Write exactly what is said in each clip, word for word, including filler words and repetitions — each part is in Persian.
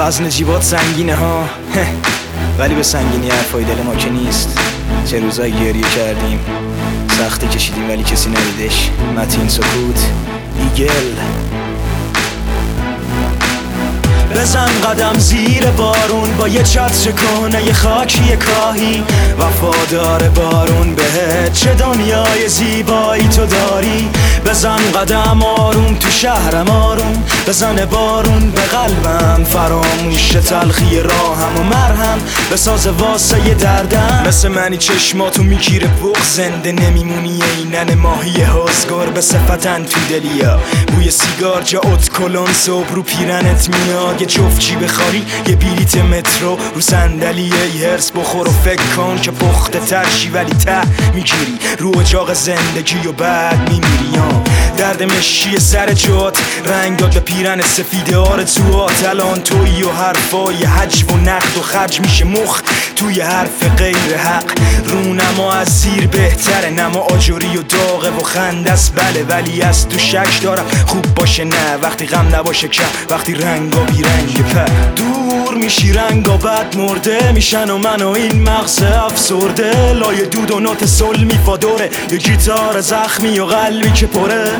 وزن جیبات سنگینه ها ولی به سنگینی حرفای دل ما که نیست. چه روزایی گریه کردیم، سختی کشیدیم ولی کسی ندیدش. متین سکوت ایگل. بزن قدم زیر بارون با یه چتر کنه یه خاکی کاهی، وفادار بارون بهت چه دنیای زیبایی تو داری. بزن قدم آروم تو شهرم آروم، بزن بارون به قلبم، فراموش تلخی راهم و مرهم بساز واسه ی دردم. مثل منی چشماتو میگیره بغ، زنده نمیمونی اینن ماهی هزگار به صفتن تو دلیا. بوی سیگار جا ات کلون صبح رو پیرنت میاد، یه جفت چی بخواری یه بلیت مترو رو صندلی ای هرس بخور و فکر کن که پخته ترشی ولی ته میگیری رو اجاق زندگی و بعد میمیری. درد مشی سر جات رنگ داد به پیرن سفید آرزوات. الان تویی و حرفای حجب و نقد و خرج میشه مخ توی حرف غیر حق. رونما از زیر بهتره، نما آجوری و داغه و خندست بله، ولی از تو شک دارم خوب باشه نه وقتی غم نباشه که وقتی رنگا بیرنگ پر دور میشی رنگا بد مرده میشن و من و این مغز افسرده. لای دود و نوت سل میفادوره یه گیتار زخمی و قلبی که پره.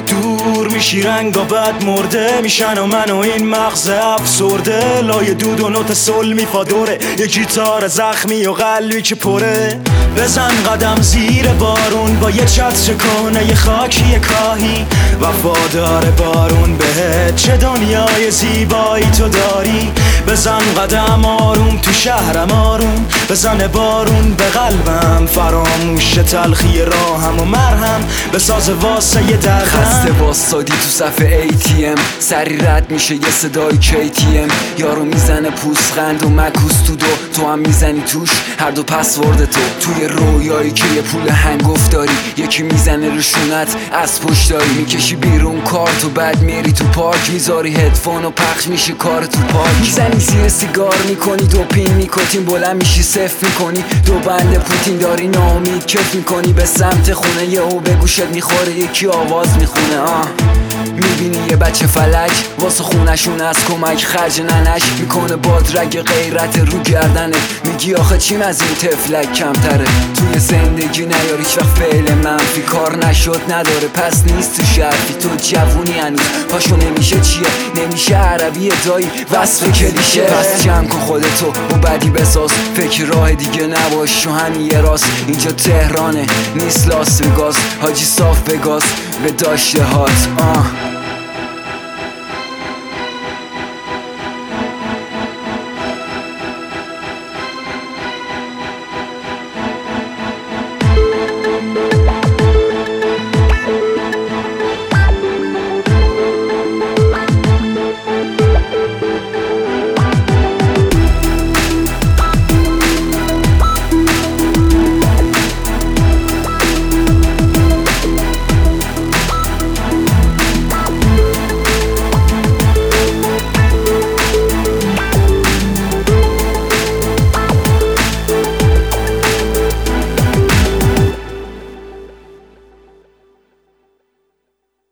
دور میشی رنگا بد مرده میشن و من و این مغز افسرده. لای دود و نوت سل میفادوره یه گیتار زخمی و قلبی که پره. بزن قدم زیر بارون با یه چتر کنه یه خاکی کاهی، وفادار بارون بهت چه دنیای زیبایی تو داری. بزن قدم آروم تو شهرم آروم، بزن بارون به قلبم، فراموش تلخی راهم و مرهم بساز واسه ی دردم. خسته واسادی تو صفحه ای تی ام، سری رد میشه یه صدای کی تی ام. یارو میزنه پوستخند و مکوس تو دو، تو هم میزنی توش هر دو پسورد تو. توی رویایی که یه پول هنگفت داری، یکی میزنه روشونت از پشت داری. میکشی بیرون کارت و بعد میری تو پارک، میذاری هدفون و پخش میشه کار تو پارک. میزنی زیر سیگار میکنی دوپین میکوتین، بلند میشی صف میکنی دو بند پوتین. داری ناامید کف میکنی به سمت خونه، یهو به گوشت میخوره یکی آواز میخونه. آه میبینی یه بچه فلج واسه خونشون از کمک خرج ننش میکنه بادرگ غیرت رو گردنه. میگی آخه چیم از این تفلک کمتره. توی زندگی نیار هیچ وقت فعل منفی، کار نشد نداره پس نیست تو شرفی. تو جوونی هنوز پاشو نمیشه چیه، نمیشه عربی دایی وصف کلیشه. پس جمع کن خودتو و بعدی بساز، فکر راه دیگه نباش تو همین یه راست. اینجا تهرانه نیست لاس وگاس، حاجی صاف بگاز به داشته هات. آه